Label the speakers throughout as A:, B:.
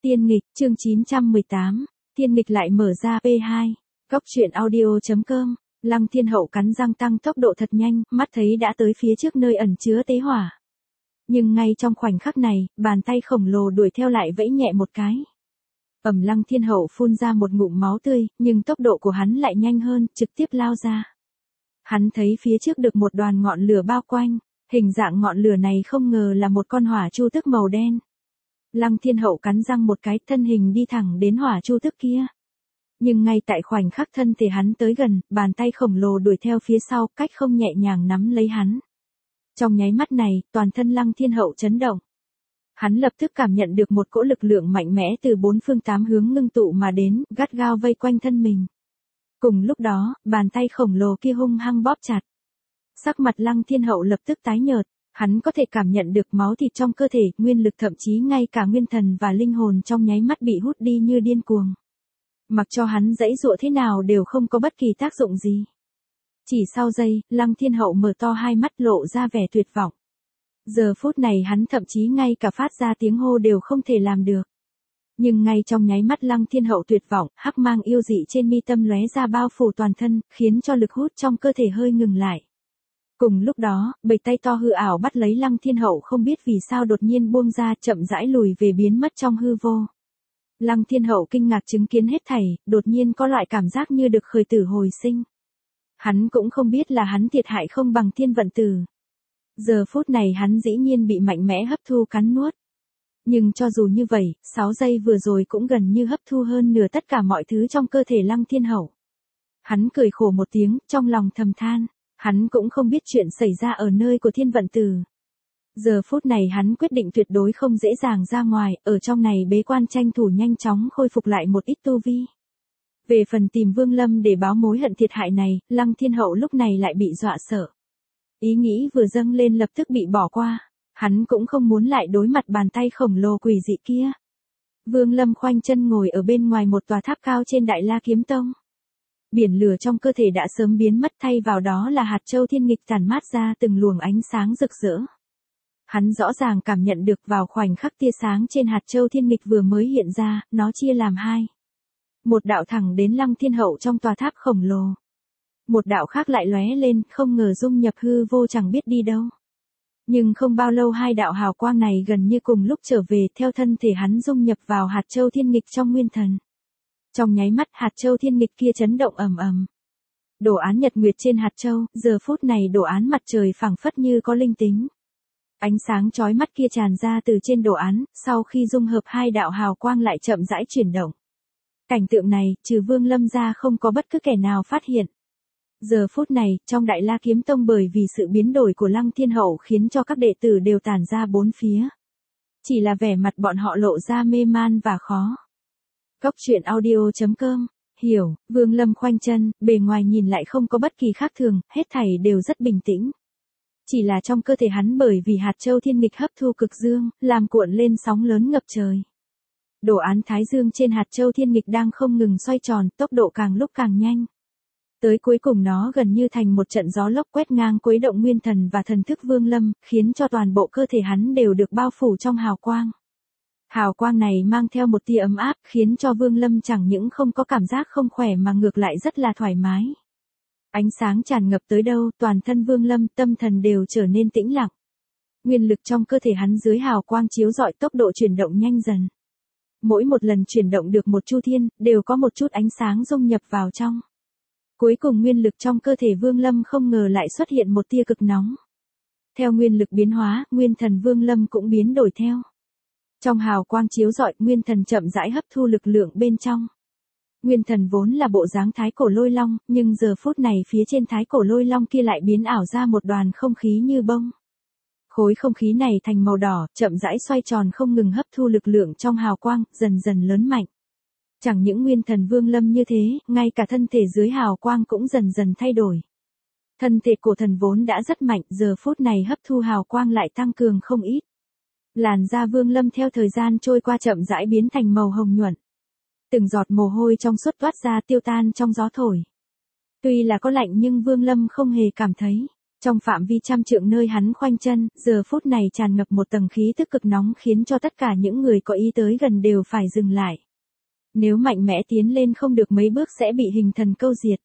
A: Tiên nghịch, chương 918, tiên nghịch lại mở ra P2, Cóc truyện audio.com, Lăng Thiên Hậu cắn răng tăng tốc độ thật nhanh, mắt thấy đã tới phía trước nơi ẩn chứa tế hỏa. Nhưng ngay trong khoảnh khắc này, bàn tay khổng lồ đuổi theo lại vẫy nhẹ một cái. Lăng Thiên Hậu phun ra một ngụm máu tươi, nhưng tốc độ của hắn lại nhanh hơn, trực tiếp lao ra. Hắn thấy phía trước được một đoàn ngọn lửa bao quanh, hình dạng ngọn lửa này không ngờ là một con hỏa chu tước màu đen. Lăng Thiên Hậu cắn răng một cái, thân hình đi thẳng đến hỏa chu tước kia. Nhưng ngay tại khoảnh khắc thân thể hắn tới gần, bàn tay khổng lồ đuổi theo phía sau, cách không nhẹ nhàng nắm lấy hắn. Trong nháy mắt này, toàn thân Lăng Thiên Hậu chấn động. Hắn lập tức cảm nhận được một cỗ lực lượng mạnh mẽ từ bốn phương tám hướng ngưng tụ mà đến, gắt gao vây quanh thân mình. Cùng lúc đó, bàn tay khổng lồ kia hung hăng bóp chặt. Sắc mặt Lăng Thiên Hậu lập tức tái nhợt, hắn có thể cảm nhận được máu thịt trong cơ thể, nguyên lực thậm chí ngay cả nguyên thần và linh hồn trong nháy mắt bị hút đi như điên cuồng. Mặc cho hắn giãy giụa thế nào đều không có bất kỳ tác dụng gì. Chỉ sau giây, Lăng Thiên Hậu mở to hai mắt lộ ra vẻ tuyệt vọng. Giờ phút này hắn thậm chí ngay cả phát ra tiếng hô đều không thể làm được. Nhưng ngay trong nháy mắt Lăng Thiên Hậu tuyệt vọng, hắc mang yêu dị trên mi tâm lóe ra bao phủ toàn thân, khiến cho lực hút trong cơ thể hơi ngừng lại. Cùng lúc đó, bầy tay to hư ảo bắt lấy Lăng Thiên Hậu không biết vì sao đột nhiên buông ra, chậm rãi lùi về biến mất trong hư vô. Lăng Thiên Hậu kinh ngạc chứng kiến hết thảy, đột nhiên có loại cảm giác như được khởi tử hồi sinh. Hắn cũng không biết là hắn thiệt hại không bằng Thiên Vận Tử. Giờ phút này hắn dĩ nhiên bị mạnh mẽ hấp thu cắn nuốt. Nhưng cho dù như vậy, 6 giây vừa rồi cũng gần như hấp thu hơn nửa tất cả mọi thứ trong cơ thể Lăng Thiên Hậu. Hắn cười khổ một tiếng, trong lòng thầm than, hắn cũng không biết chuyện xảy ra ở nơi của Thiên Vận Tử. Giờ phút này hắn quyết định tuyệt đối không dễ dàng ra ngoài, ở trong này bế quan tranh thủ nhanh chóng khôi phục lại một ít tu vi. Về phần tìm Vương Lâm để báo mối hận thiệt hại này, Lăng Thiên Hậu lúc này lại bị dọa sợ. Ý nghĩ vừa dâng lên lập tức bị bỏ qua, hắn cũng không muốn lại đối mặt bàn tay khổng lồ quỷ dị kia. Vương Lâm khoanh chân ngồi ở bên ngoài một tòa tháp cao trên Đại La Kiếm Tông. Biển lửa trong cơ thể đã sớm biến mất, thay vào đó là hạt châu thiên nghịch tản mát ra từng luồng ánh sáng rực rỡ. Hắn rõ ràng cảm nhận được vào khoảnh khắc tia sáng trên hạt châu thiên nghịch vừa mới hiện ra, nó chia làm hai. Một đạo thẳng đến Lăng Thiên Hậu trong tòa tháp khổng lồ. Một đạo khác lại lóe lên, không ngờ dung nhập hư vô chẳng biết đi đâu. Nhưng không bao lâu hai đạo hào quang này gần như cùng lúc trở về, theo thân thể hắn dung nhập vào hạt châu thiên nghịch trong nguyên thần. Trong nháy mắt hạt châu thiên nghịch kia chấn động ầm ầm. Đồ án nhật nguyệt trên hạt châu, giờ phút này đồ án mặt trời phảng phất như có linh tính. Ánh sáng chói mắt kia tràn ra từ trên đồ án, sau khi dung hợp hai đạo hào quang lại chậm rãi chuyển động. Cảnh tượng này, trừ Vương Lâm ra không có bất cứ kẻ nào phát hiện. Giờ phút này, trong Đại La Kiếm Tông bởi vì sự biến đổi của Lăng Thiên Hậu khiến cho các đệ tử đều tản ra bốn phía. Chỉ là vẻ mặt bọn họ lộ ra mê man và khó. Cóc truyện audio.com, hiểu, Vương Lâm khoanh chân, bề ngoài nhìn lại không có bất kỳ khác thường, hết thảy đều rất bình tĩnh. Chỉ là trong cơ thể hắn bởi vì hạt châu thiên nghịch hấp thu cực dương, làm cuộn lên sóng lớn ngập trời. Đồ án thái dương trên hạt châu thiên nghịch đang không ngừng xoay tròn, tốc độ càng lúc càng nhanh. Tới cuối cùng nó gần như thành một trận gió lốc quét ngang quấy động nguyên thần và thần thức Vương Lâm, khiến cho toàn bộ cơ thể hắn đều được bao phủ trong hào quang. Hào quang này mang theo một tia ấm áp, khiến cho Vương Lâm chẳng những không có cảm giác không khỏe mà ngược lại rất là thoải mái. Ánh sáng tràn ngập tới đâu, toàn thân Vương Lâm, tâm thần đều trở nên tĩnh lặng. Nguyên lực trong cơ thể hắn dưới hào quang chiếu rọi, tốc độ chuyển động nhanh dần. Mỗi một lần chuyển động được một chu thiên, đều có một chút ánh sáng dung nhập vào trong. Cuối cùng nguyên lực trong cơ thể Vương Lâm không ngờ lại xuất hiện một tia cực nóng. Theo nguyên lực biến hóa, nguyên thần Vương Lâm cũng biến đổi theo. Trong hào quang chiếu rọi, nguyên thần chậm rãi hấp thu lực lượng bên trong. Nguyên thần vốn là bộ dáng thái cổ lôi long, nhưng giờ phút này phía trên thái cổ lôi long kia lại biến ảo ra một đoàn không khí như bông. Khối không khí này thành màu đỏ, chậm rãi xoay tròn không ngừng hấp thu lực lượng trong hào quang, dần dần lớn mạnh. Chẳng những nguyên thần Vương Lâm như thế, ngay cả thân thể dưới hào quang cũng dần dần thay đổi. Thân thể cổ thần vốn đã rất mạnh, giờ phút này hấp thu hào quang lại tăng cường không ít. Làn da Vương Lâm theo thời gian trôi qua chậm rãi biến thành màu hồng nhuận. Từng giọt mồ hôi trong suốt toát ra tiêu tan trong gió thổi. Tuy là có lạnh nhưng Vương Lâm không hề cảm thấy. Trong phạm vi trăm trượng nơi hắn khoanh chân, giờ phút này tràn ngập một tầng khí tức cực nóng khiến cho tất cả những người có ý tới gần đều phải dừng lại. Nếu mạnh mẽ tiến lên không được mấy bước sẽ bị hình thần câu diệt.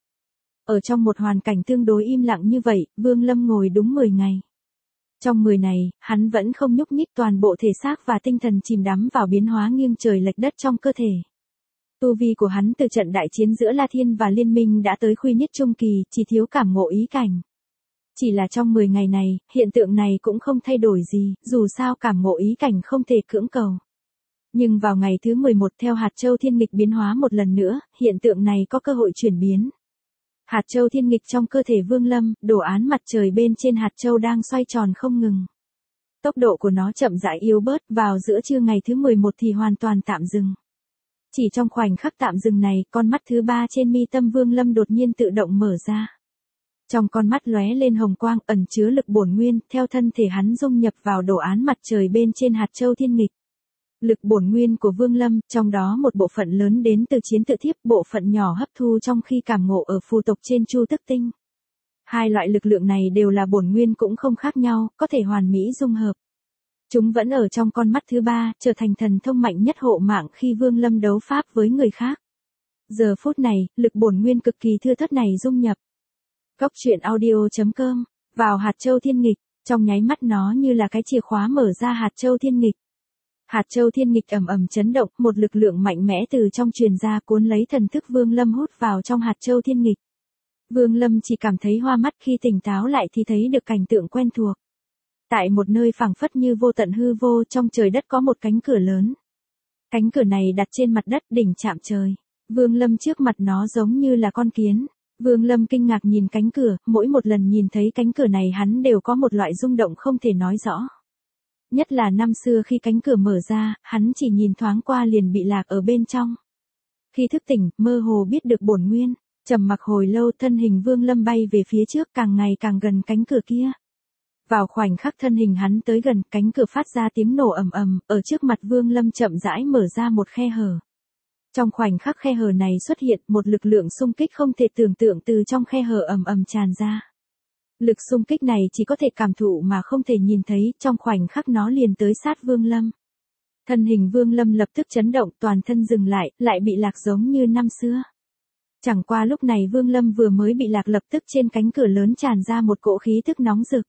A: Ở trong một hoàn cảnh tương đối im lặng như vậy, Vương Lâm ngồi đúng 10 ngày. Trong 10 này, hắn vẫn không nhúc nhích, toàn bộ thể xác và tinh thần chìm đắm vào biến hóa nghiêng trời lệch đất trong cơ thể. Tu vi của hắn từ trận đại chiến giữa La Thiên và Liên Minh đã tới khuy nhất trung kỳ, chỉ thiếu cảm ngộ ý cảnh. Chỉ là trong 10 ngày này, hiện tượng này cũng không thay đổi gì, dù sao cảm ngộ ý cảnh không thể cưỡng cầu. Nhưng vào ngày thứ 11 theo hạt châu thiên nghịch biến hóa một lần nữa, hiện tượng này có cơ hội chuyển biến. Hạt châu thiên nghịch trong cơ thể Vương Lâm, đồ án mặt trời bên trên hạt châu đang xoay tròn không ngừng. Tốc độ của nó chậm rãi yếu bớt, vào giữa trưa ngày thứ 11 thì hoàn toàn tạm dừng. Chỉ trong khoảnh khắc tạm dừng này, con mắt thứ 3 trên mi tâm Vương Lâm đột nhiên tự động mở ra. Trong con mắt lóe lên hồng quang ẩn chứa lực bổn nguyên, theo thân thể hắn dung nhập vào đồ án mặt trời bên trên hạt châu thiên nghịch. Lực bổn nguyên của Vương Lâm, trong đó một bộ phận lớn đến từ chiến tự thiếp, bộ phận nhỏ hấp thu trong khi cảm ngộ ở phù tộc trên Chu Tức Tinh. Hai loại lực lượng này đều là bổn nguyên cũng không khác nhau, có thể hoàn mỹ dung hợp. Chúng vẫn ở trong con mắt thứ 3, trở thành thần thông mạnh nhất hộ mạng khi Vương Lâm đấu pháp với người khác. Giờ phút này, lực bổn nguyên cực kỳ thưa thớt này dung nhập. Góc truyện audio.com, vào hạt châu thiên nghịch, trong nháy mắt nó như là cái chìa khóa mở ra hạt châu thiên nghịch. Hạt châu thiên nghịch ầm ầm chấn động, một lực lượng mạnh mẽ từ trong truyền ra cuốn lấy thần thức Vương Lâm hút vào trong hạt châu thiên nghịch. Vương Lâm chỉ cảm thấy hoa mắt, khi tỉnh táo lại thì thấy được cảnh tượng quen thuộc. Tại một nơi phảng phất như vô tận hư vô, trong trời đất có một cánh cửa lớn. Cánh cửa này đặt trên mặt đất, đỉnh chạm trời. Vương Lâm trước mặt nó giống như là con kiến. Vương Lâm kinh ngạc nhìn cánh cửa, mỗi một lần nhìn thấy cánh cửa này hắn đều có một loại rung động không thể nói rõ. Nhất là năm xưa khi cánh cửa mở ra, hắn chỉ nhìn thoáng qua liền bị lạc ở bên trong. Khi thức tỉnh, mơ hồ biết được bổn nguyên, trầm mặc hồi lâu, thân hình Vương Lâm bay về phía trước, càng ngày càng gần cánh cửa kia. Vào khoảnh khắc thân hình hắn tới gần, cánh cửa phát ra tiếng nổ ầm ầm, ở trước mặt Vương Lâm chậm rãi mở ra một khe hở. Trong khoảnh khắc khe hở này xuất hiện, một lực lượng xung kích không thể tưởng tượng từ trong khe hở ầm ầm tràn ra. Lực xung kích này chỉ có thể cảm thụ mà không thể nhìn thấy, trong khoảnh khắc nó liền tới sát Vương Lâm. Thân hình Vương Lâm lập tức chấn động, toàn thân dừng lại bị lạc giống như năm xưa. Chẳng qua lúc này Vương Lâm vừa mới bị lạc, lập tức trên cánh cửa lớn tràn ra một cỗ khí tức nóng rực.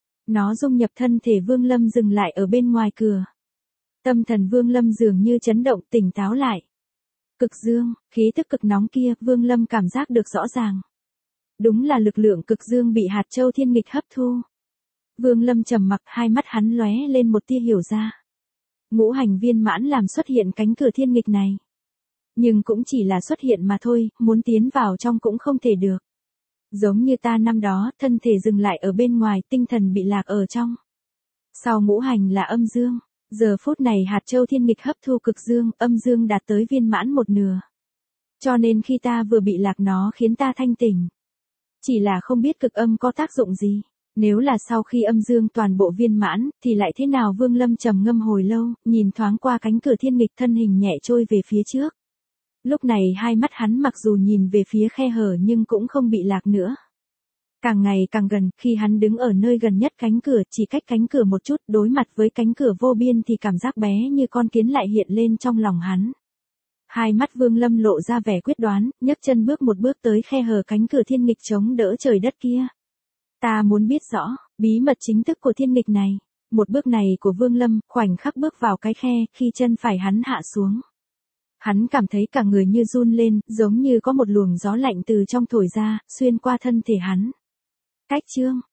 A: Nó dung nhập thân thể Vương Lâm dừng lại ở bên ngoài cửa. Tâm thần Vương Lâm dường như chấn động, tỉnh táo lại. Cực dương, khí tức cực nóng kia, Vương Lâm cảm giác được rõ ràng. Đúng là lực lượng cực dương bị hạt châu thiên nghịch hấp thu. Vương Lâm trầm mặc, hai mắt hắn lóe lên một tia hiểu ra. Ngũ hành viên mãn làm xuất hiện cánh cửa thiên nghịch này. Nhưng cũng chỉ là xuất hiện mà thôi, muốn tiến vào trong cũng không thể được. Giống như ta năm đó, thân thể dừng lại ở bên ngoài, tinh thần bị lạc ở trong. Sau ngũ hành là âm dương, giờ phút này hạt châu thiên nghịch hấp thu cực dương, âm dương đạt tới viên mãn một nửa. Cho nên khi ta vừa bị lạc nó khiến ta thanh tỉnh. Chỉ là không biết cực âm có tác dụng gì. Nếu là sau khi âm dương toàn bộ viên mãn, thì lại thế nào? Vương Lâm trầm ngâm hồi lâu, nhìn thoáng qua cánh cửa thiên nghịch, thân hình nhẹ trôi về phía trước. Lúc này hai mắt hắn mặc dù nhìn về phía khe hở nhưng cũng không bị lạc nữa. Càng ngày càng gần, khi hắn đứng ở nơi gần nhất cánh cửa, chỉ cách cánh cửa một chút, đối mặt với cánh cửa vô biên thì cảm giác bé như con kiến lại hiện lên trong lòng hắn. Hai mắt Vương Lâm lộ ra vẻ quyết đoán, nhấc chân bước một bước tới khe hở cánh cửa thiên nghịch chống đỡ trời đất kia. Ta muốn biết rõ, bí mật chính thức của thiên nghịch này. Một bước này của Vương Lâm, khoảnh khắc bước vào cái khe, khi chân phải hắn hạ xuống. Hắn cảm thấy cả người như run lên, giống như có một luồng gió lạnh từ trong thổi ra, xuyên qua thân thể hắn. Cách chương,